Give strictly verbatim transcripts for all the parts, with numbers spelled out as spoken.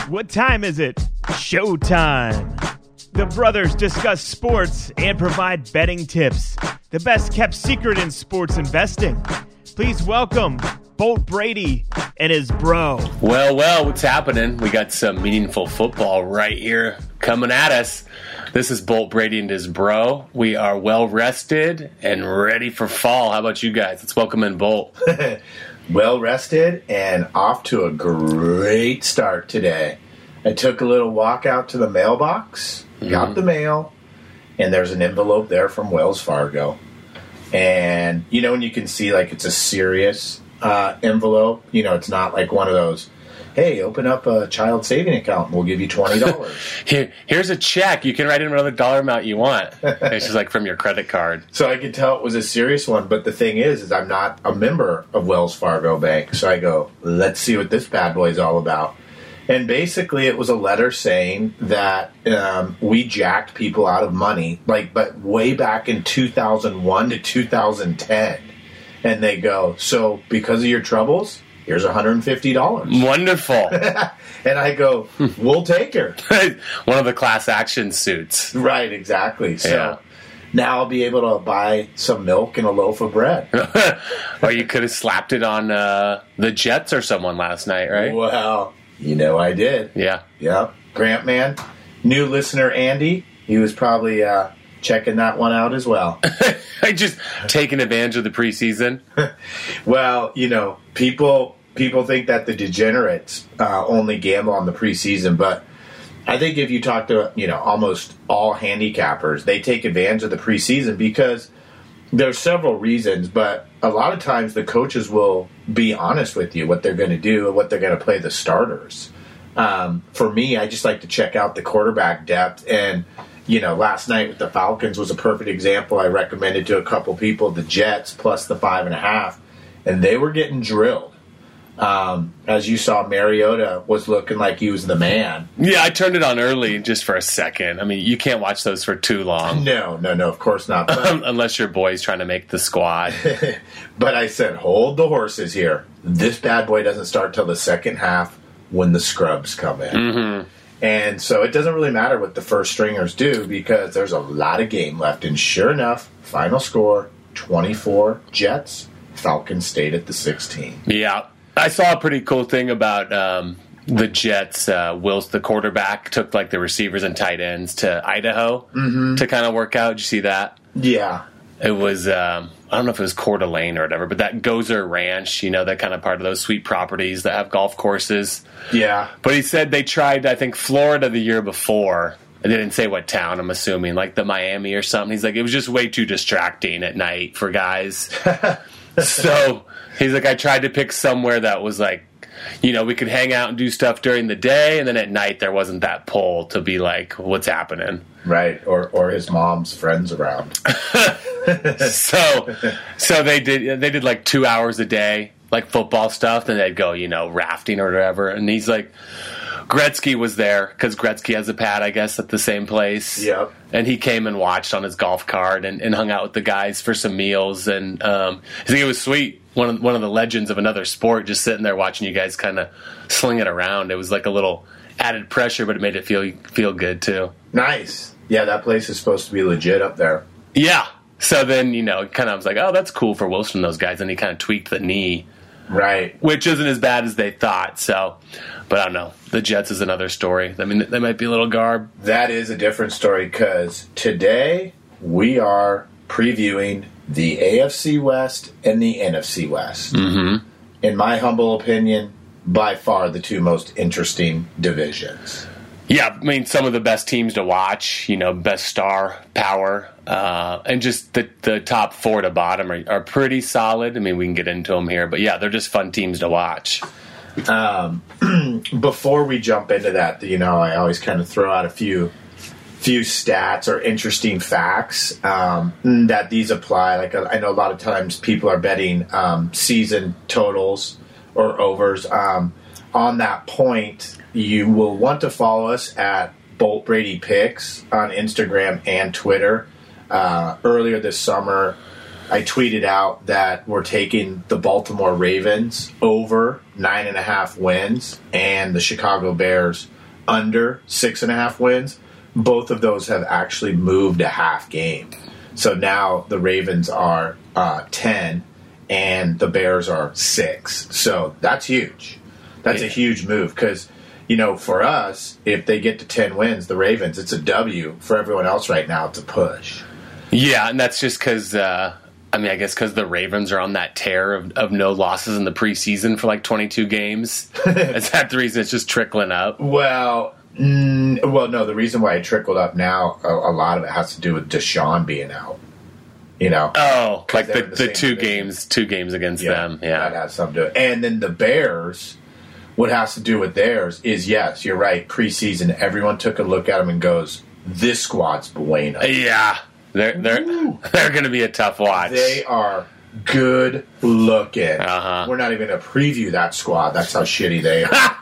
What time is it? Showtime. The brothers discuss sports and provide betting tips. The best kept secret in sports investing. Please welcome Bolt Brady and his bro. Well, well, what's happening? We got some meaningful football right here coming at us. This is Bolt Brady and his bro. We are well rested and ready for fall. How about you guys? Let's welcome in Bolt. Well rested and off to a great start today. I took a little walk out to the mailbox, mm-hmm. got the mail, and there's an envelope there from Wells Fargo. And, you know, when you can see, like, it's a serious uh, envelope, you know, it's not like one of those, hey, open up a child saving account and we'll give you twenty dollars. Here, here's a check. You can write in whatever dollar amount you want. It's just like from your credit card. So I could tell it was a serious one, but the thing is, is I'm not a member of Wells Fargo Bank. So I go, let's see what this bad boy is all about. And basically it was a letter saying that um, we jacked people out of money, like, but way back in two thousand one to two thousand ten. And they go, so because of your troubles, here's one hundred fifty dollars. Wonderful. And I go, we'll take her. One of the class action suits. Right, exactly. So yeah. Now I'll be able to buy some milk and a loaf of bread. Or you could have slapped it on uh, the Jets or someone last night, right? Well, you know I did. Yeah. Yeah. Grant man, new listener Andy, he was probably uh, checking that one out as well. I just taking advantage of the preseason. Well, you know, people people think that the degenerates uh, only gamble on the preseason, but I think if you talk to, you know, almost all handicappers, they take advantage of the preseason because there's several reasons, but a lot of times the coaches will be honest with you what they're going to do and what they're going to play the starters. Um, for me, I just like to check out the quarterback depth, and you know, last night with the Falcons was a perfect example. I recommended to a couple people the Jets plus the five and a half, and they were getting drilled. Um, as you saw, Mariota was looking like he was the man. Yeah, I turned it on early just for a second. I mean, you can't watch those for too long. No, no, no, of course not. But, unless your boy's trying to make the squad. But I said, hold the horses here. This bad boy doesn't start till the second half when the scrubs come in. Mm-hmm. And so it doesn't really matter what the first stringers do because there's a lot of game left. And sure enough, final score, twenty-four Jets, Falcons stayed at the sixteen. Yeah. I saw a pretty cool thing about um, the Jets. Uh, Wills, the quarterback, took like the receivers and tight ends to Idaho mm-hmm. to kind of work out. Did you see that? Yeah. It was, um, I don't know if it was Coeur d'Alene or whatever, but that Gozer Ranch, you know, that kind of part of those sweet properties that have golf courses. Yeah. But he said they tried, I think, Florida the year before. I didn't say what town, I'm assuming, like the Miami or something. He's like, it was just way too distracting at night for guys. So he's like, I tried to pick somewhere that was like, you know, we could hang out and do stuff during the day, and then at night there wasn't that pull to be like, what's happening? Right, or or his mom's friends around. so so they did they did like two hours a day, like football stuff, then they'd go, you know, rafting or whatever. And he's like, Gretzky was there because Gretzky has a pad, I guess, at the same place. Yep. And he came and watched on his golf cart and, and hung out with the guys for some meals. And um, I think it was sweet. One of, one of the legends of another sport just sitting there watching you guys kind of sling it around. It was like a little added pressure, but it made it feel feel good, too. Nice. Yeah, that place is supposed to be legit up there. Yeah. So then, you know, kind of I was like, oh, that's cool for Wilson and those guys. And he kind of tweaked the knee. Right. Which isn't as bad as they thought. So, but I don't know. The Jets is another story. I mean, they might be a little garb. That is a different story because today we are previewing the A F C West and the N F C West. Mm-hmm. In my humble opinion, by far the two most interesting divisions. Yeah, I mean, some of the best teams to watch, you know, best star power, uh, and just the, the top four to bottom are, are pretty solid. I mean, we can get into them here, but yeah, they're just fun teams to watch. Um, before we jump into that, you know, I always kind of throw out a few few stats or interesting facts um, that these apply. Like I know a lot of times people are betting um, season totals or overs. Um, on that point, you will want to follow us at Bolt Brady Picks on Instagram and Twitter. Uh, earlier this summer, I tweeted out that we're taking the Baltimore Ravens over nine and a half wins and the Chicago Bears under six and a half wins, both of those have actually moved a half game. So now the Ravens are uh, ten and the Bears are six. So that's huge. That's yeah. a huge move because, you know, for us, if they get to ten wins, the Ravens, it's a W. For everyone else right now, it's a push. Yeah, and that's just because, uh, I mean, I guess because the Ravens are on that tear of, of no losses in the preseason for like twenty-two games. Is that the reason it's just trickling up? Well... Mm, well, no, the reason why it trickled up now, a, a lot of it has to do with Deshaun being out. You know? Oh, like the, the, the two division. games two games against yeah, them. Yeah. That has something to do with it. And then the Bears, what has to do with theirs is, yes, you're right, preseason, everyone took a look at them and goes, this squad's bueno. Yeah. They're, they're, they're going to be a tough watch. They are good looking. Uh-huh. We're not even going to preview that squad. That's how shitty they are.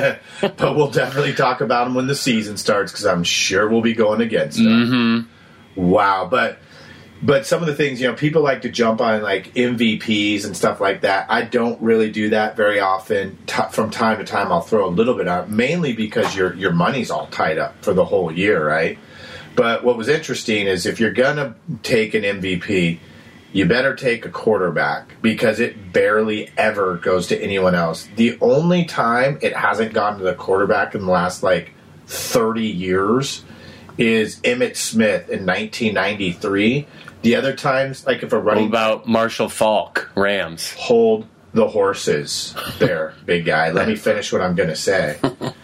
But we'll definitely talk about them when the season starts because I'm sure we'll be going against them. Mm-hmm. Wow. But but some of the things, you know, people like to jump on like M V Ps and stuff like that. I don't really do that very often. T- from time to time, I'll throw a little bit out, mainly because your your money's all tied up for the whole year, right? But what was interesting is if you're going to take an M V P, you better take a quarterback because it barely ever goes to anyone else. The only time it hasn't gone to the quarterback in the last like thirty years is Emmitt Smith in nineteen ninety-three. The other times, like if a running... What about Marshall Faulk, Rams? Hold the horses there, big guy. Let me finish what I'm going to say.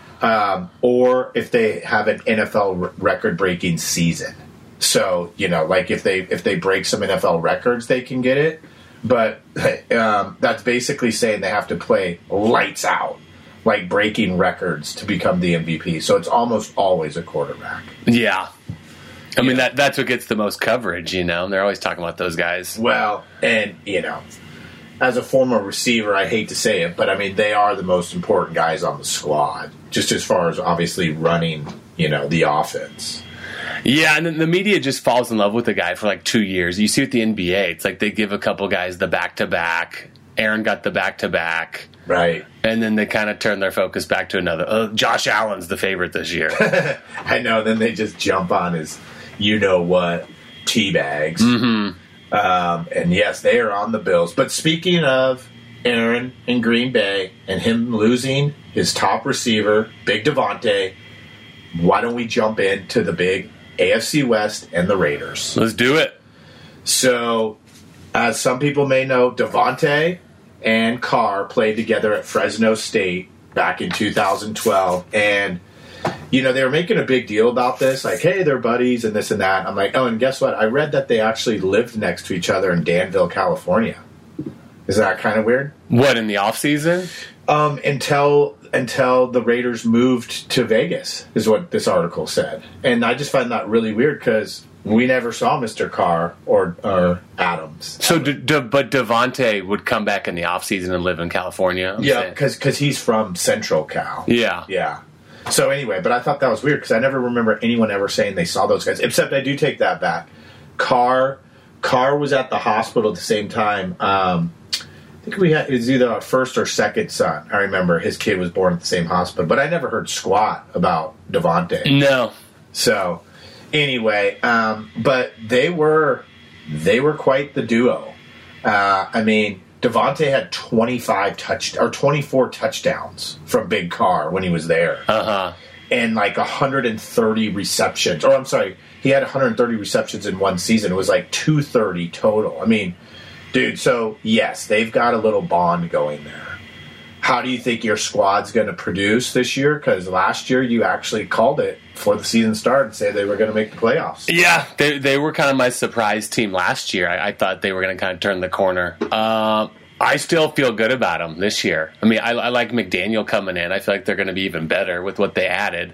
Um, or if they have an N F L r- record-breaking season. So, you know, like if they if they break some N F L records, they can get it. But um, that's basically saying they have to play lights out, like breaking records to become the M V P. So it's almost always a quarterback. Yeah. I mean, Yeah. that that's what gets the most coverage, you know? They're always talking about those guys. Well, and, you know, as a former receiver, I hate to say it, but I mean, they are the most important guys on the squad, just as far as obviously running, you know, the offense. Yeah, and then the media just falls in love with the guy for like two years. You see with the N B A, it's like they give a couple guys the back-to-back. Aaron got the back-to-back. Right. And then they kind of turn their focus back to another. Uh, Josh Allen's the favorite this year. I know, then they just jump on his you-know-what teabags. Mm-hmm. Um, and yes, they are on the Bills. But speaking of Aaron in Green Bay and him losing his top receiver, Big Devontae, why don't we jump into the big A F C West and the Raiders? Let's do it. So, as some people may know, Devontae and Carr played together at Fresno State back in two thousand twelve. And, you know, they were making a big deal about this, like, hey, they're buddies and this and that. I'm like, oh, and guess what? I read that they actually lived next to each other in Danville, California. Is that kind of weird? What, in the offseason? Um, until until the Raiders moved to Vegas, is what this article said. And I just find that really weird because we never saw Mister Carr or, or Adams. So, D- D- but Devontae would come back in the offseason and live in California? I'm Yeah, saying. because he's from Central Cal. Yeah. Yeah. So anyway, but I thought that was weird because I never remember anyone ever saying they saw those guys. Except I do take that back. Carr, Carr was at the hospital at the same time. Um, I think we had, it was either our first or second son. I remember his kid was born at the same hospital, but I never heard squat about Devontae. No. So anyway, um, but they were they were quite the duo. Uh, I mean, Devontae had twenty-five touch or twenty-four touchdowns from Big Carr when he was there, Uh-huh. and like one hundred thirty receptions. Or I'm sorry, he had one hundred thirty receptions in one season. It was like two hundred thirty total. I mean, dude. So yes, they've got a little bond going there. How do you think your squad's going to produce this year? Because last year you actually called it before the season started and said they were going to make the playoffs. Yeah, they they were kind of my surprise team last year. I, I thought they were going to kind of turn the corner. Uh, I still feel good about them this year. I mean, I, I like McDaniel coming in. I feel like they're going to be even better with what they added.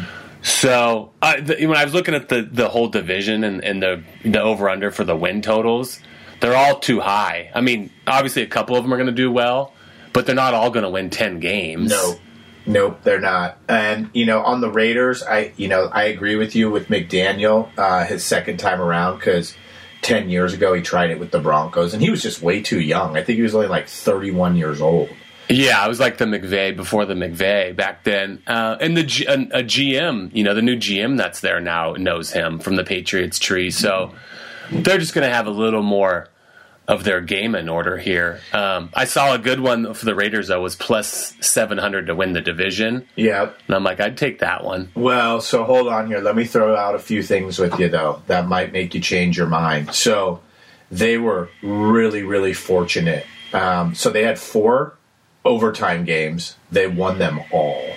So uh, the, when I was looking at the, the whole division and, and the, the over-under for the win totals, they're all too high. I mean, obviously a couple of them are going to do well, but they're not all going to win ten games. No, nope, they're not. And, you know, on the Raiders, I you know, I agree with you with McDaniel, uh, his second time around, because ten years ago he tried it with the Broncos, and he was just way too young. I think he was only like thirty-one years old. Yeah, I was like the McVay before the McVay back then. Uh, and the G- a, a G M, you know, the new G M that's there now knows him from the Patriots tree. So they're just going to have a little more of their game in order here. Um, I saw a good one for the Raiders, though, was plus seven hundred to win the division. Yeah. And I'm like, I'd take that one. Well, so hold on here. Let me throw out a few things with you, though, that might make you change your mind. So they were really, really fortunate. Um, so they had four overtime games. They won them all.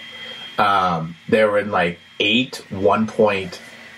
Um, they were in like eight one-point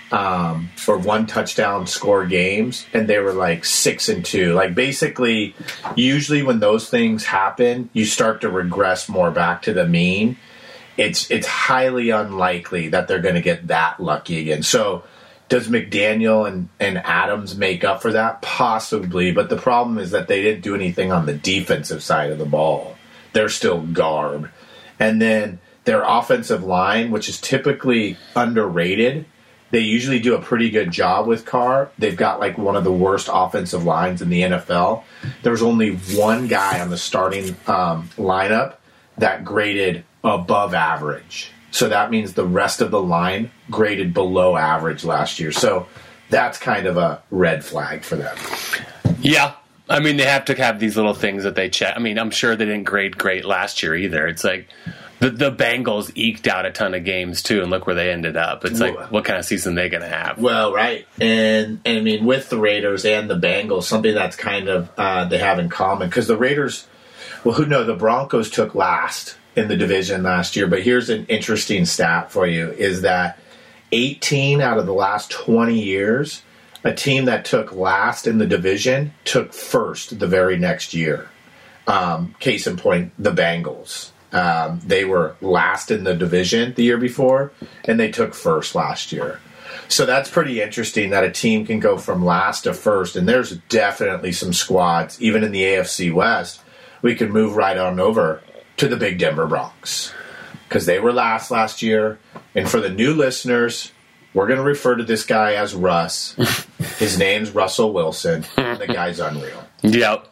um, or one touchdown score games, and they were like six and two. Like basically, usually when those things happen, you start to regress more back to the mean. It's it's highly unlikely that they're going to get that lucky again. So does McDaniel and, and Adams make up for that? Possibly, but the problem is that they didn't do anything on the defensive side of the ball. They're still garb. And then their offensive line, which is typically underrated, they usually do a pretty good job with Carr. They've got like one of the worst offensive lines in the N F L. There's only one guy on the starting um, lineup that graded above average. So that means the rest of the line graded below average last year. So that's kind of a red flag for them. Yeah. I mean, they have to have these little things that they check. I mean, I'm sure they didn't grade great last year either. It's like the the Bengals eked out a ton of games too, and look where they ended up. It's like, what kind of season are they going to have? Well, right. And, and I mean, with the Raiders and the Bengals, something that's kind of uh, they have in common. Because the Raiders, well, who knows, the Broncos took last in the division last year. But here's an interesting stat for you, is that eighteen out of the last twenty years, a team that took last in the division took first the very next year. Um, case in point, the Bengals. Um, they were last in the division the year before, and they took first last year. So that's pretty interesting that a team can go from last to first, and there's definitely some squads, even in the A F C West, we could move right on over to the Big Denver Bronx, because they were last last year. And for the new listeners, we're going to refer to this guy as Russ. His name's Russell Wilson. The guy's unreal. Yep.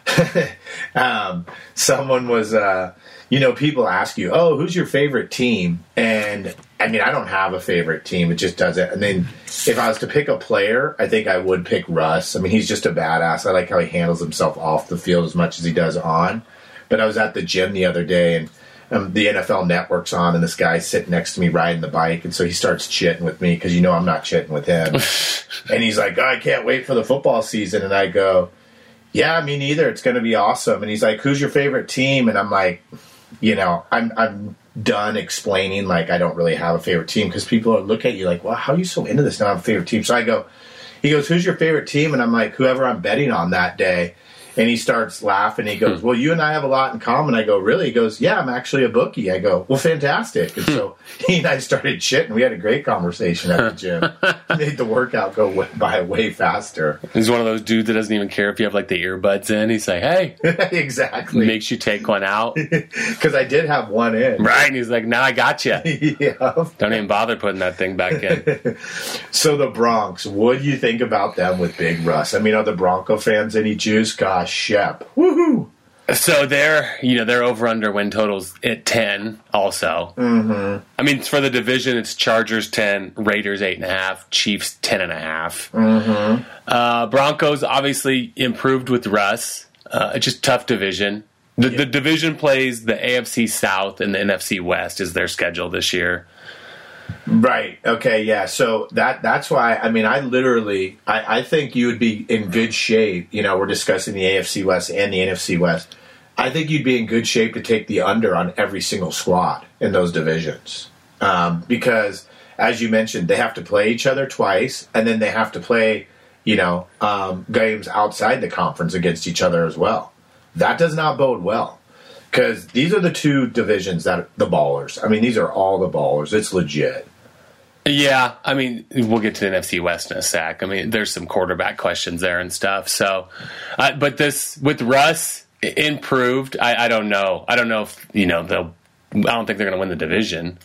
um, someone was, uh, you know, people ask you, oh, who's your favorite team? And, I mean, I don't have a favorite team. It just doesn't. And then if I was to pick a player, I think I would pick Russ. I mean, he's just a badass. I like how he handles himself off the field as much as he does on. But I was at the gym the other day, and um, the N F L Network's on, and this guy's sitting next to me riding the bike, and so he starts chitting with me, because you know I'm not chitting with him. And he's like, oh, I can't wait for the football season. And I go, yeah, me neither. It's going to be awesome. And he's like, who's your favorite team? And I'm like, you know, I'm I'm done explaining, like, I don't really have a favorite team, because people are look at you like, well, how are you so into this? Now I have a favorite team. So I go, he goes, who's your favorite team? And I'm like, whoever I'm betting on that day. And he starts laughing. He goes, well, you and I have a lot in common. I go, really? He goes, yeah, I'm actually a bookie. I go, well, fantastic. And so he and I started chitting. We had a great conversation at the gym. Made the workout go way, by way faster. He's one of those dudes that doesn't even care if you have like the earbuds in. He's like, hey. Exactly. Makes you take one out. Because I did have one in. Right. And he's like, now I got you. Yeah. Don't even bother putting that thing back in. So the Bronx, what do you think about them with Big Russ? I mean, are the Bronco fans any juice? Gosh, Shep. Woohoo! So they're, you know, they're over under win totals at ten also. Mm-hmm. I mean, for the division, it's Chargers ten, Raiders eight and a half, Chiefs ten and a half. Mm-hmm. Uh, Broncos obviously improved with Russ. Uh, it's just tough division. The, yeah. the division plays the A F C South and the N F C West is their schedule this year. Right. Okay. Yeah. So that that's why. I mean, I literally, I, I think you would be in good shape. You know, we're discussing the A F C West and the N F C West. I think you'd be in good shape to take the under on every single squad in those divisions, um, because, as you mentioned, they have to play each other twice, and then they have to play, you know, um, games outside the conference against each other as well. That does not bode well. Because these are the two divisions that the ballers. I mean, these are all the ballers. It's legit. Yeah, I mean, we'll get to the N F C West in a sec. I mean, there's some quarterback questions there and stuff. So, uh, but this with Russ improved. I, I don't know. I don't know if you know they'll. I don't think they're going to win the division.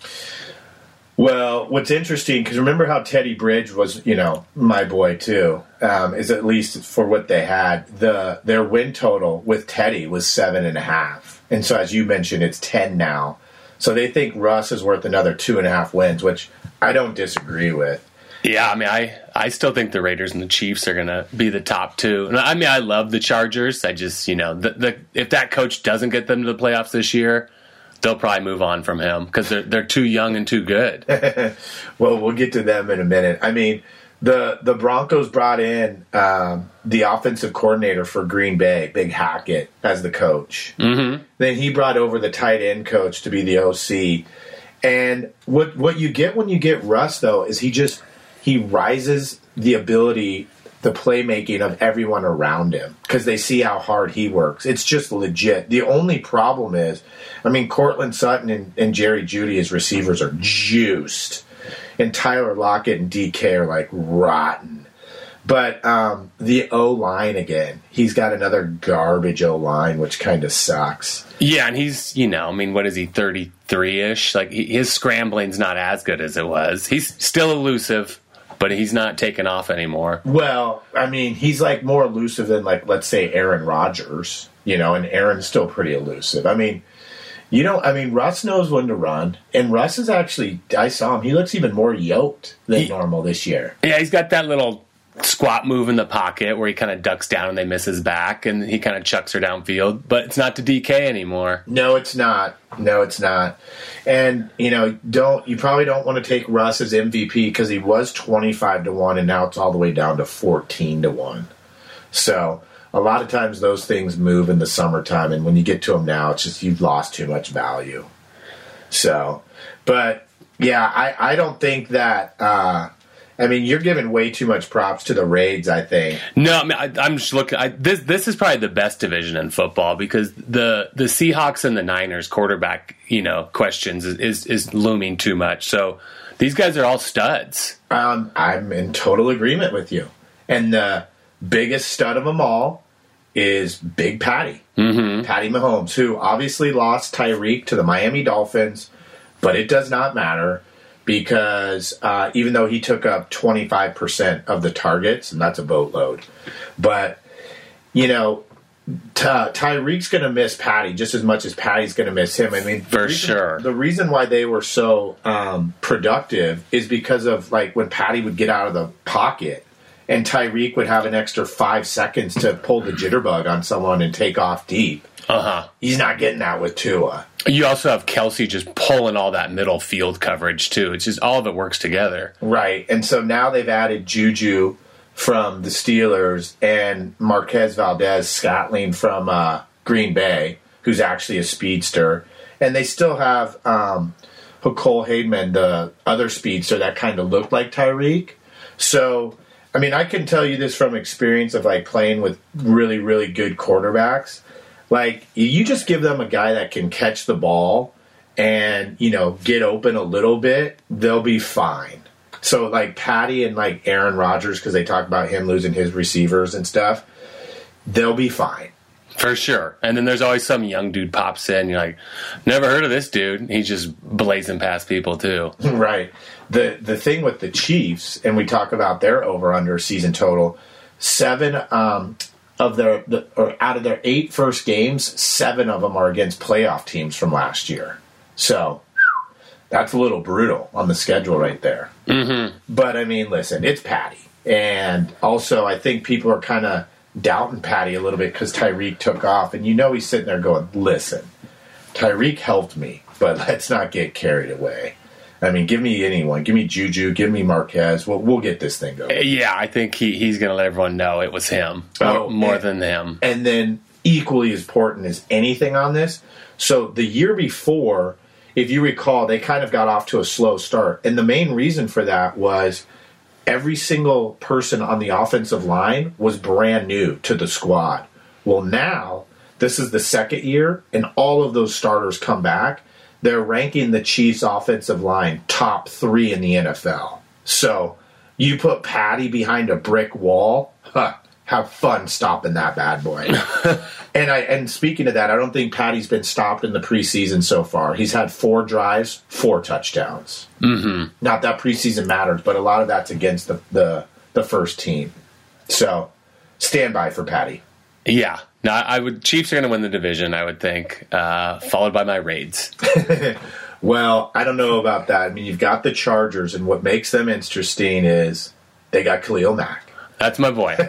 Well, what's interesting, because remember how Teddy Bridge was, you know, my boy too. Um, is at least for what they had, the their win total with Teddy was seven and a half. And so, as you mentioned, it's ten now. So they think Russ is worth another two and a half wins, which I don't disagree with. Yeah, I mean, I, I still think the Raiders and the Chiefs are going to be the top two. I mean, I love the Chargers. I just, you know, the, the if that coach doesn't get them to the playoffs this year, they'll probably move on from him because they're they're too young and too good. Well, we'll get to them in a minute. I mean, the the Broncos brought in um, the offensive coordinator for Green Bay, Big Hackett, as the coach. Mm-hmm. Then he brought over the tight end coach to be the O C. And what what you get when you get Russ, though, is he just he rises the ability, the playmaking of everyone around him because they see how hard he works. It's just legit. The only problem is, I mean, Cortland Sutton and, and Jerry Jeudy as receivers are juiced. And Tyler Lockett and D K are like rotten. But um, the O-line again, he's got another garbage O-line, which kind of sucks. Yeah, and he's, you know, I mean, what is he, thirty-three-ish? Like, he, his scrambling's not as good as it was. He's still elusive, but he's not taking off anymore. Well, I mean, he's like more elusive than, like, let's say Aaron Rodgers, you know, and Aaron's still pretty elusive. I mean, you know, I mean, Russ knows when to run, and Russ is actually, I saw him, he looks even more yoked than he, normal this year. Yeah, he's got that little squat move in the pocket where he kind of ducks down and they miss his back, and he kind of chucks her downfield, but it's not to D K anymore. No, it's not. No, it's not. And, you know, don't you probably don't want to take Russ as M V P because he was twenty-five to one, and now it's all the way down to fourteen to one. So a lot of times those things move in the summertime, and when you get to them now, it's just you've lost too much value. So, but, yeah, I, I don't think that uh, – I mean, you're giving way too much props to the Raids, I think. No, I mean, I, I'm just looking. I, this this is probably the best division in football because the the Seahawks and the Niners quarterback, you know, questions is, is, is looming too much. So these guys are all studs. Um, I'm in total agreement with you. And the biggest stud of them all is Big Patty, mm-hmm. Patty Mahomes, who obviously lost Tyreek to the Miami Dolphins, but it does not matter. Because uh, even though he took up twenty-five percent of the targets, and that's a boatload, but, you know, Ty- Tyreek's going to miss Patty just as much as Patty's going to miss him. I mean, for reason, sure. The reason why they were so um, productive is because of, like, when Patty would get out of the pocket and Tyreek would have an extra five seconds to pull the jitterbug on someone and take off deep. Uh-huh. He's not getting that with Tua. You also have Kelsey just pulling all that middle field coverage, too. It's just all of it works together. Right. And so now they've added Juju from the Steelers and Marquez Valdez-Scantling from uh, Green Bay, who's actually a speedster. And they still have um, Nicole Hayden, the other speedster that kind of looked like Tyreek. So, I mean, I can tell you this from experience of, like, playing with really, really good quarterbacks. Like, you just give them a guy that can catch the ball and, you know, get open a little bit, they'll be fine. So, like, Patty and, like, Aaron Rodgers, because they talk about him losing his receivers and stuff, they'll be fine. For sure. And then there's always some young dude pops in, you're like, never heard of this dude. He's just blazing past people, too. Right. The, the thing with the Chiefs, and we talk about their over-under season total, seven... um Of their, the, or out of their eight first games, seven of them are against playoff teams from last year. So that's a little brutal on the schedule right there. Mm-hmm. But I mean, listen, it's Patty, and also I think people are kind of doubting Patty a little bit because Tyreek took off, and you know he's sitting there going, "Listen, Tyreek helped me, but let's not get carried away." I mean, give me anyone. Give me Juju. Give me Marquez. We'll, we'll get this thing going. Yeah, I think he, he's going to let everyone know it was him. Oh, more and, than him. And then equally as important as anything on this, so the year before, if you recall, they kind of got off to a slow start. And the main reason for that was every single person on the offensive line was brand new to the squad. Well, now, this is the second year, and all of those starters come back. They're ranking the Chiefs' offensive line top three in the N F L. So you put Patty behind a brick wall, huh, have fun stopping that bad boy. and I and speaking of that, I don't think Patty's been stopped in the preseason so far. He's had four drives, four touchdowns. Mm-hmm. Not that preseason matters, but a lot of that's against the, the, the first team. So stand by for Patty. Yeah. No, I would. Chiefs are going to win the division, I would think, uh, followed by my Raids. Well, I don't know about that. I mean, you've got the Chargers, and what makes them interesting is they got Khalil Mack. That's my boy.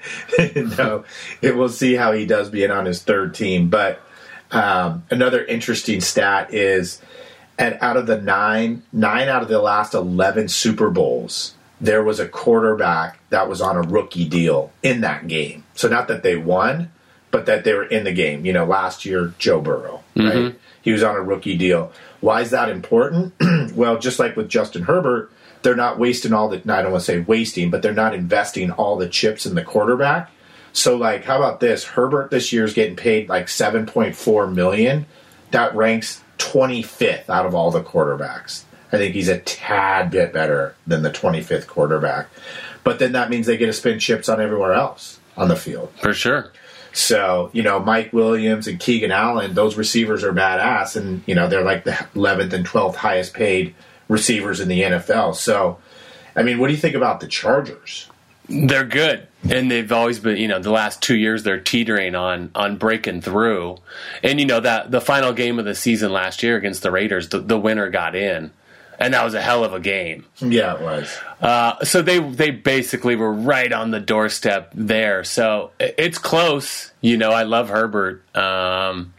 No, it, we'll see how he does being on his third team. But um, another interesting stat is, at out of the nine, nine out of the last eleven Super Bowls, there was a quarterback that was on a rookie deal in that game. So not that they won, but that they were in the game. You know, last year, Joe Burrow, right? Mm-hmm. He was on a rookie deal. Why is that important? Well, just like with Justin Herbert, they're not wasting all the, no, I don't want to say wasting, but they're not investing all the chips in the quarterback. So, like, how about this? Herbert this year is getting paid like seven point four million dollars. That ranks twenty-fifth out of all the quarterbacks. I think he's a tad bit better than the twenty-fifth quarterback. But then that means they get to spend chips on everywhere else on the field. For sure. So, you know, Mike Williams and Keegan Allen, those receivers are badass. And, you know, they're like the eleventh and twelfth highest paid receivers in the N F L. So, I mean, what do you think about the Chargers? They're good. And they've always been, you know, the last two years they're teetering on on breaking through. And, you know, that the final game of the season last year against the Raiders, the, the winner got in. And that was a hell of a game. Yeah, it was. Uh, so they they basically were right on the doorstep there. So it's close. You know, I love Herbert. Um,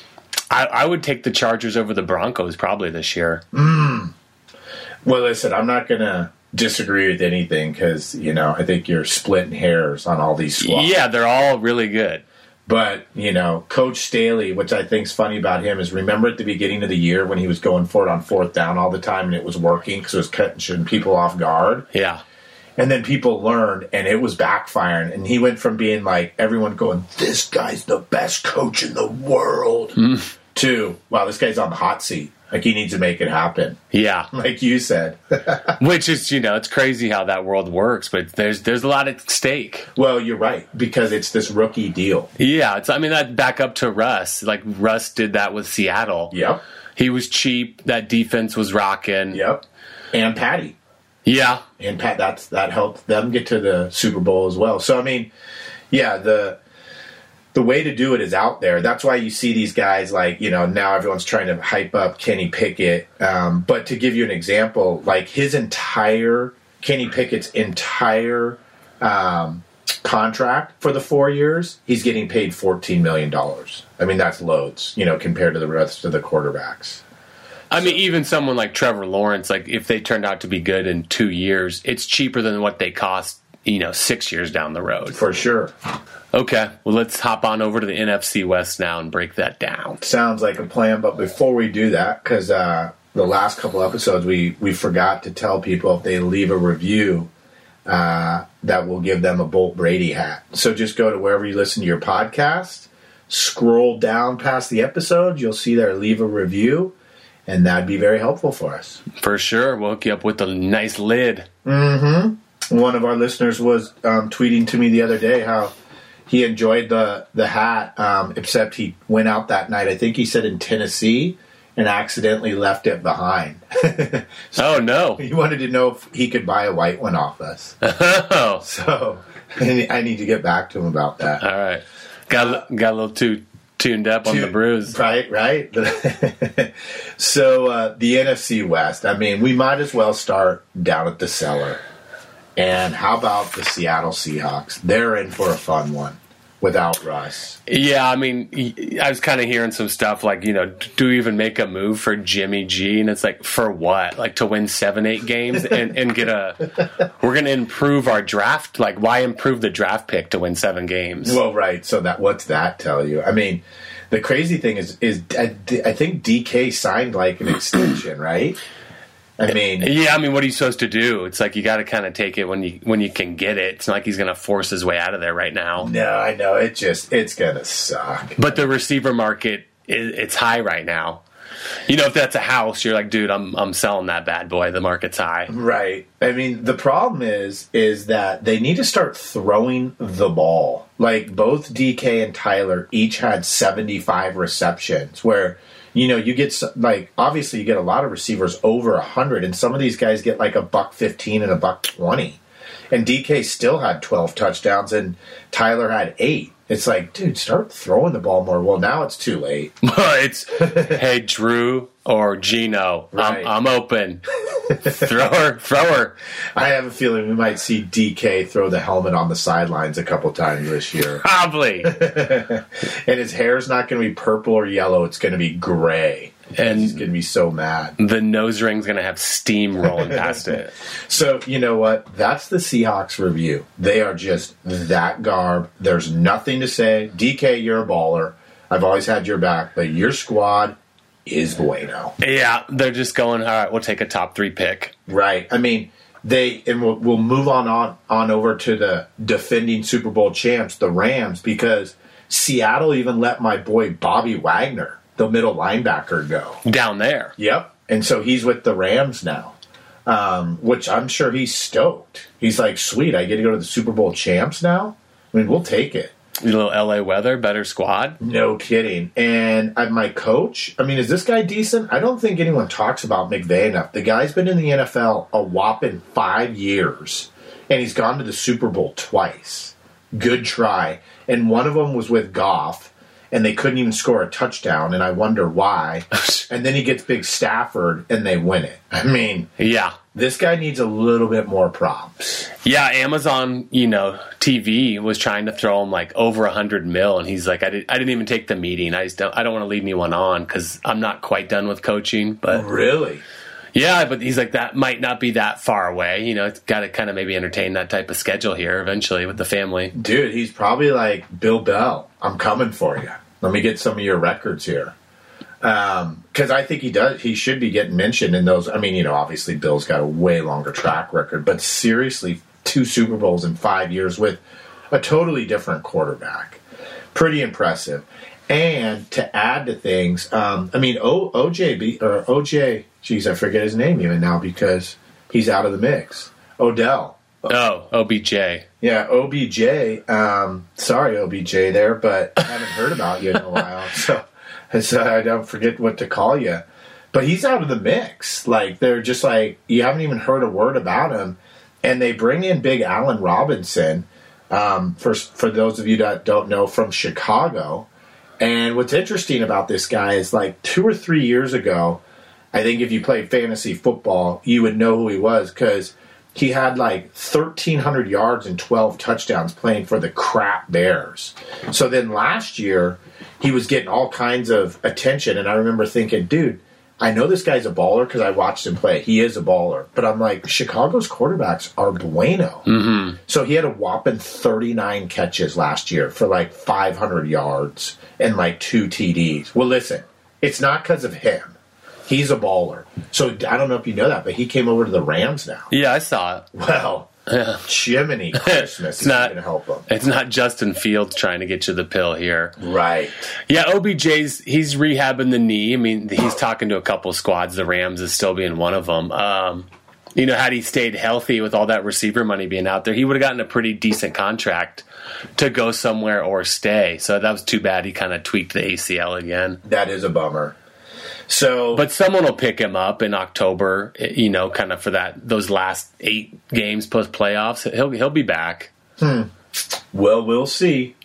I, I would take the Chargers over the Broncos probably this year. Mm. Well, listen, I'm not going to disagree with anything because, you know, I think you're splitting hairs on all these squads. Yeah, they're all really good. But, you know, Coach Staley, which I think is funny about him, is remember at the beginning of the year when he was going for it on fourth down all the time and it was working because it was catching people off guard? Yeah. And then people learned and it was backfiring. And he went from being like everyone going, this guy's the best coach in the world, mm. to, wow, this guy's on the hot seat. Like, he needs to make it happen. Yeah. Like you said. Which is, you know, it's crazy how that world works, but there's there's a lot at stake. Well, you're right, because it's this rookie deal. Yeah. It's, I mean, that back up to Russ. Like, Russ did that with Seattle. Yep. He was cheap. That defense was rocking. Yep. And Patty. Yeah. And Pat, that's, that helped them get to the Super Bowl as well. So, I mean, yeah, the... The way to do it is out there. That's why you see these guys like, you know, now everyone's trying to hype up Kenny Pickett. Um, but to give you an example, like his entire, Kenny Pickett's entire um, contract for the four years, he's getting paid fourteen million dollars. I mean, that's loads, you know, compared to the rest of the quarterbacks. I mean, even someone like Trevor Lawrence, like if they turned out to be good in two years, it's cheaper than what they cost, you know, six years down the road. For sure. Okay, well, let's hop on over to the N F C West now and break that down. Sounds like a plan, but before we do that, because uh, the last couple episodes we, we forgot to tell people if they leave a review uh, that will give them a Bolt Brady hat. So just go to wherever you listen to your podcast, scroll down past the episode, you'll see there leave a review, and that'd be very helpful for us. For sure, we'll hook you up with a nice lid. Mm-hmm. One of our listeners was um, tweeting to me the other day how he enjoyed the, the hat, um, except he went out that night, I think he said in Tennessee, and accidentally left it behind. So oh, no. He wanted to know if he could buy a white one off us. Oh. So I need to get back to him about that. All right. Got, uh, got a little too tuned up on the bruise. Right, right. So uh, the N F C West, I mean, we might as well start down at the cellar. And how about the Seattle Seahawks? They're in for a fun one without Russ. Yeah, I mean, I was kind of hearing some stuff like, you know, do we even make a move for Jimmy G? And it's like, for what? Like to win seven, eight games and, and get a – we're going to improve our draft? Like, why improve the draft pick to win seven games? Well, right. So that what's that tell you? I mean, the crazy thing is, is I, I think D K signed like an extension, right? I mean, yeah. I mean, what are you supposed to do? It's like you got to kind of take it when you when you can get it. It's not like he's going to force his way out of there right now. No, I know it just it's going to suck. But the receiver market is it's high right now. You know, if that's a house, you're like, dude, I'm I'm selling that bad boy. The market's high, right? I mean, the problem is is that they need to start throwing the ball. Like both D K and Tyler each had seventy-five receptions, where. You know, you get, like, obviously you get a lot of receivers over one hundred, and some of these guys get like a buck fifteen and a buck twenty. And D K still had twelve touchdowns, and Tyler had eight. It's like, dude, start throwing the ball more. Well, now it's too late. It's, hey, Drew or Gino, Right. I'm, I'm open. throw her, throw her. I have a feeling we might see D K throw the helmet on the sidelines a couple times this year. Probably. And his hair's not going to be purple or yellow. It's going to be gray. And he's going to be so mad. The nose ring's going to have steam rolling past it. So, you know what? That's the Seahawks review. They are just that garb. There's nothing to say. D K, you're a baller. I've always had your back, but your squad is bueno. Yeah, they're just going, all right, we'll take a top three pick. Right. I mean, they, and we'll, we'll move on, on, on over to the defending Super Bowl champs, the Rams, because Seattle even let my boy Bobby Wagner, the middle linebacker, go. Down there. Yep. And so he's with the Rams now, um, which I'm sure he's stoked. He's like, sweet, I get to go to the Super Bowl champs now? I mean, we'll take it. A little L A weather, better squad. No kidding. And uh, my coach, I mean, is this guy decent? I don't think anyone talks about McVay enough. The guy's been in the N F L a whopping five years, and he's gone to the Super Bowl twice. Good try. And one of them was with Goff, and they couldn't even score a touchdown, and I wonder why. And then he gets Big Stafford, and they win it. I mean, Yeah. this guy needs a little bit more props. Yeah, Amazon, you know, T V was trying to throw him like over a hundred mil, and he's like, I, did, I didn't even take the meeting. I just don't, I don't want to lead anyone on because I'm not quite done with coaching. But Really? yeah, but he's like, that might not be that far away. You know, it's got to kind of maybe entertain that type of schedule here eventually with the family. Dude, he's probably like, Bill Bell, I'm coming for you. Let me get some of your records here. Because um, I think he does. He should be getting mentioned in those. I mean, you know, obviously Bill's got a way longer track record, but seriously, two Super Bowls in five years with a totally different quarterback. Pretty impressive. And to add to things, um, I mean, o, OJ, or O J, geez, I forget his name even now because he's out of the mix. Odell. Oh, O B J. Yeah, O B J. Um, sorry, O B J there, but I haven't heard about you in a while, so, so I don't forget what to call you. But he's out of the mix. Like, they're just like, you haven't even heard a word about him. And they bring in Big Allen Robinson, um, for, for those of you that don't know, from Chicago. And what's interesting about this guy is, like, two or three years ago, I think if you played fantasy football, you would know who he was because he had like thirteen hundred yards and twelve touchdowns playing for the crap Bears. So then last year, he was getting all kinds of attention. And I remember thinking, dude, I know this guy's a baller because I watched him play. He is a baller. But I'm like, Chicago's quarterbacks are bueno. Mm-hmm. So he had a whopping thirty-nine catches last year for like five hundred yards and like two T Ds. Well, listen, it's not because of him. He's a baller. So I don't know if you know that, but he came over to the Rams now. Yeah, I saw it. Well, Yeah. Jiminy Christmas is not going to help him. It's not Justin Fields trying to get you the pill here. Right. Yeah, O B J's, he's rehabbing the knee. I mean, he's talking to a couple of squads. The Rams is still being one of them. Um, you know, had he stayed healthy with all that receiver money being out there, he would have gotten a pretty decent contract to go somewhere or stay. So that was too bad. He kind of tweaked the A C L again. That is a bummer. So, But someone will pick him up in October, you know, kind of for that those last eight games post playoffs. He'll he'll be back. Hmm. Well, we'll see.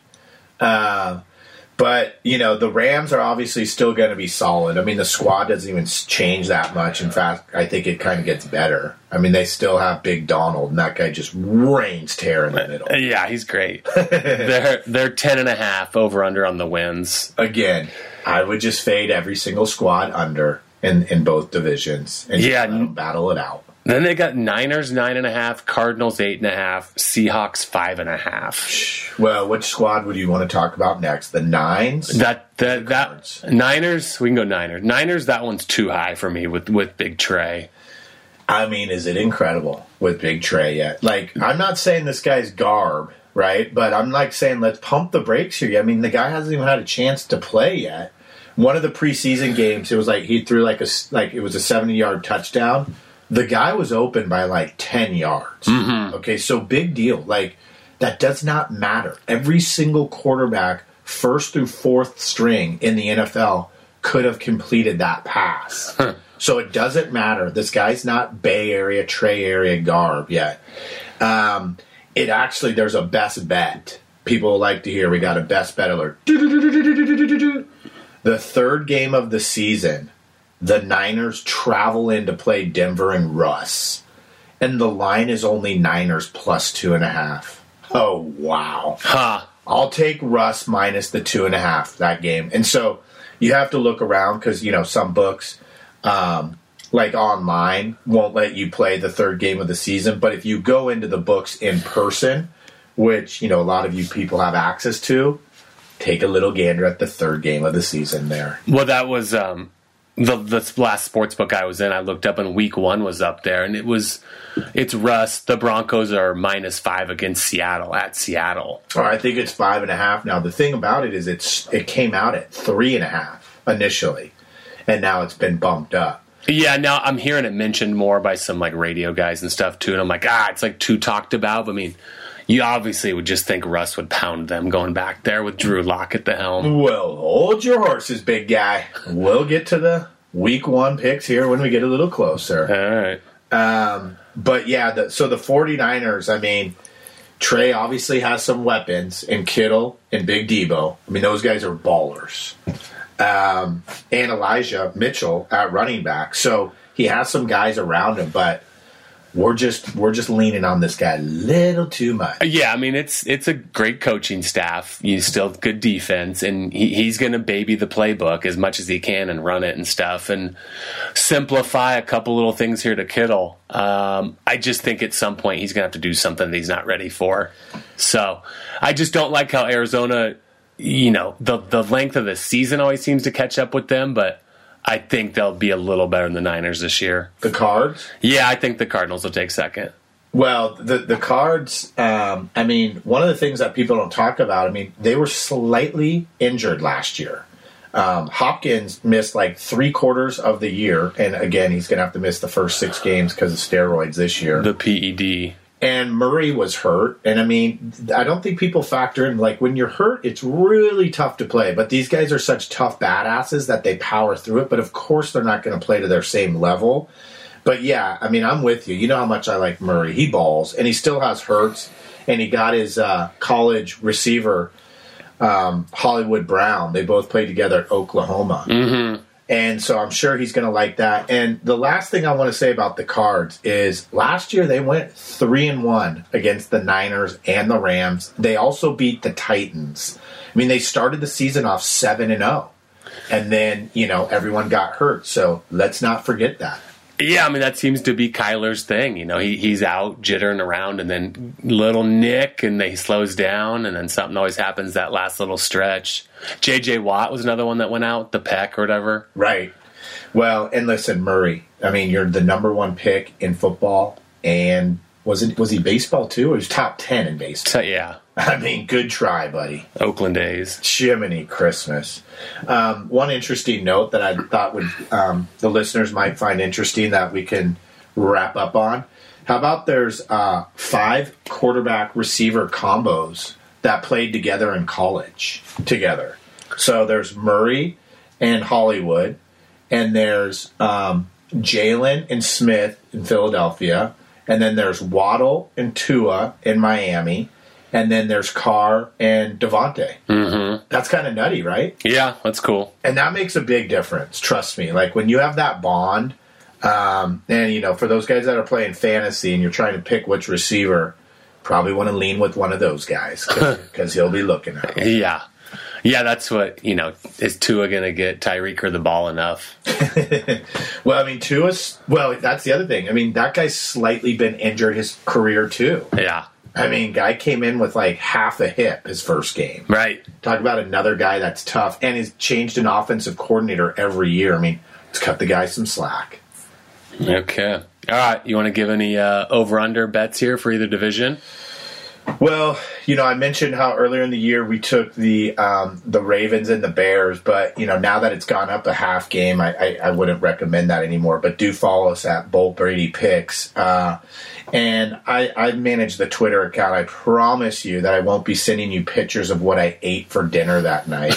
Uh, but, you know, the Rams are obviously still going to be solid. I mean, the squad doesn't even change that much. In fact, I think it kind of gets better. I mean, they still have Big Donald, and that guy just reigns tear in the middle. Yeah, he's great. they're they're ten and a half over under on the wins. Again, I would just fade every single squad under in, in both divisions and just Yeah. let them battle it out. Then they got Niners nine and a half, Cardinals eight and a half, Seahawks five and a half. Well, which squad would you want to talk about next? The Nines? That that that Cards? Niners, we can go Niners. Niners, that one's too high for me with with Big Trey. I mean, is it incredible with Big Trey yet? Like, I'm not saying this guy's garb, right? But I'm like saying, let's pump the brakes here. I mean, the guy hasn't even had a chance to play yet. One of the preseason games, it was like he threw like a like it was a seventy-yard touchdown. The guy was open by like ten yards. Mm-hmm. Okay, so big deal. Like, that does not matter. Every single quarterback, first through fourth string in the N F L, could have completed that pass. Huh. So it doesn't matter. This guy's not Bay Area, Trey area garb yet. Um, it actually, there's a best bet. people like to hear we got a best bet alert. The third game of the season, the Niners travel in to play Denver and Russ. And the line is only Niners plus two and a half. Oh, wow. Huh. I'll take Russ minus the two and a half that game. And so you have to look around because, you know, some books, um, like online, won't let you play the third game of the season. But if you go into the books in person, which, you know, a lot of you people have access to, take a little gander at the third game of the season there. Well, that was um, the, the last sports book I was in. I looked up and week one was up there. And it was, it's Russ. The Broncos are minus five against Seattle at Seattle. Oh, I think it's five and a half now. The thing about it is it's it came out at three and a half initially. And now it's been bumped up. Yeah, now I'm hearing it mentioned more by some like radio guys and stuff too. And I'm like, ah, it's like too talked about. But I mean, you obviously would just think Russ would pound them going back there with Drew Lock at the helm. Well, hold your horses, big guy. We'll get to the week one picks here when we get a little closer. All right. Um, but, yeah, the, so the 49ers, I mean, Trey obviously has some weapons, and Kittle and Big Debo. I mean, those guys are ballers. Um, and Elijah Mitchell at running back. So he has some guys around him, but We're just we're just leaning on this guy a little too much. Yeah, I mean it's it's a great coaching staff. You still have good defense, and he, he's going to baby the playbook as much as he can and run it and stuff, and simplify a couple little things here to Kittle. Um, I just think at some point he's going to have to do something that he's not ready for. So I just don't like how Arizona, you know, the the length of the season always seems to catch up with them, but I think they'll be a little better than the Niners this year. The Cards? Yeah, I think the Cardinals will take second. Well, the the Cards, um, I mean, one of the things that people don't talk about, I mean, they were slightly injured last year. Um, Hopkins missed like three quarters of the year, and again, he's going to have to miss the first six games because of steroids this year. The P E D. And Murray was hurt, and I mean, I don't think people factor in, like, when you're hurt, it's really tough to play, but these guys are such tough badasses that they power through it, but of course they're not going to play to their same level. But yeah, I mean, I'm with you. You know how much I like Murray. He balls, and he still has Hurts, and he got his uh, college receiver, um, Hollywood Brown. They both played together at Oklahoma. Mm-hmm. And so I'm sure he's going to like that. And the last thing I want to say about the Cards is last year they went three and one against the Niners and the Rams. They also beat the Titans. I mean, they started the season off seven and oh. And then, you know, everyone got hurt. So let's not forget that. Yeah, I mean, that seems to be Kyler's thing. You know, he he's out jittering around, and then little nick, and then he slows down, and then something always happens that last little stretch. J J. Watt was another one that went out, the pec or whatever. Right. Well, and listen, Murray, I mean, you're the number one pick in football, and was it was he baseball too? Or he was top ten in baseball? So, yeah. I mean, good try, buddy. Oakland A's. Jiminy Christmas. Um, one interesting note that I thought would um, the listeners might find interesting that we can wrap up on. How about there's uh, five quarterback receiver combos that played together in college together. So there's Murray and Hollywood, and there's um, Jalen and Smith in Philadelphia, and then there's Waddle and Tua in Miami. And then there's Carr and Devontae. Mm-hmm. That's kind of nutty, right? Yeah, that's cool. And that makes a big difference, trust me. Like, when you have that bond, um, and, you know, for those guys that are playing fantasy and you're trying to pick which receiver, probably want to lean with one of those guys because he'll be looking at it. Yeah. Yeah, that's what, you know, is Tua going to get Tyreek or the ball enough? Well, I mean, Tua's, well, that's the other thing. I mean, that guy's slightly been injured his career, too. Yeah. I mean, guy came in with like half a hip his first game. Right. Talk about another guy that's tough. And he's changed an offensive coordinator every year. I mean, let's cut the guy some slack. Okay. All right. You want to give any uh, over-under bets here for either division? Well, you know, I mentioned how earlier in the year we took the um, the Ravens and the Bears, but, you know, now that it's gone up a half game, I, I, I wouldn't recommend that anymore. But do follow us at Bolt Brady Picks. Uh, and I, I manage the Twitter account. I promise you that I won't be sending you pictures of what I ate for dinner that night.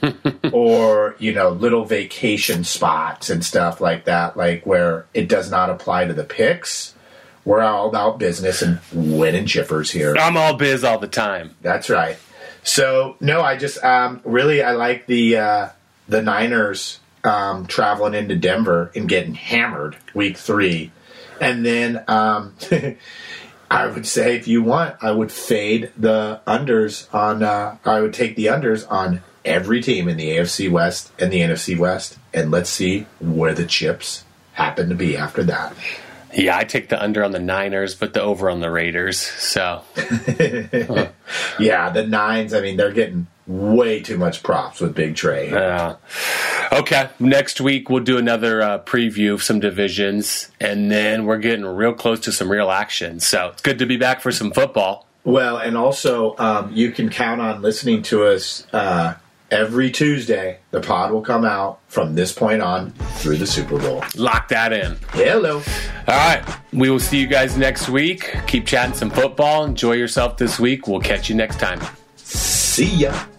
Or, you know, little vacation spots and stuff like that, like where it does not apply to the picks. We're all about business and winning chippers here. I'm all biz all the time. That's right. So no, I just um, really I like the uh, the Niners um, traveling into Denver and getting hammered week three, and then um, I would say if you want, I would fade the unders on. Uh, I would take the unders on every team in the A F C West and the N F C West, and let's see where the chips happen to be after that. Yeah, I take the under on the Niners, but the over on the Raiders. So, huh. Yeah, the Nines. I mean, they're getting way too much props with Big Trey. Yeah. Uh, okay, next week we'll do another uh, preview of some divisions, and then we're getting real close to some real action. So it's good to be back for some football. Well, and also um, you can count on listening to us uh, every Tuesday. The pod will come out from this point on through the Super Bowl. Lock that in. Hello. All right. We will see you guys next week. Keep chatting some football. Enjoy yourself this week. We'll catch you next time. See ya.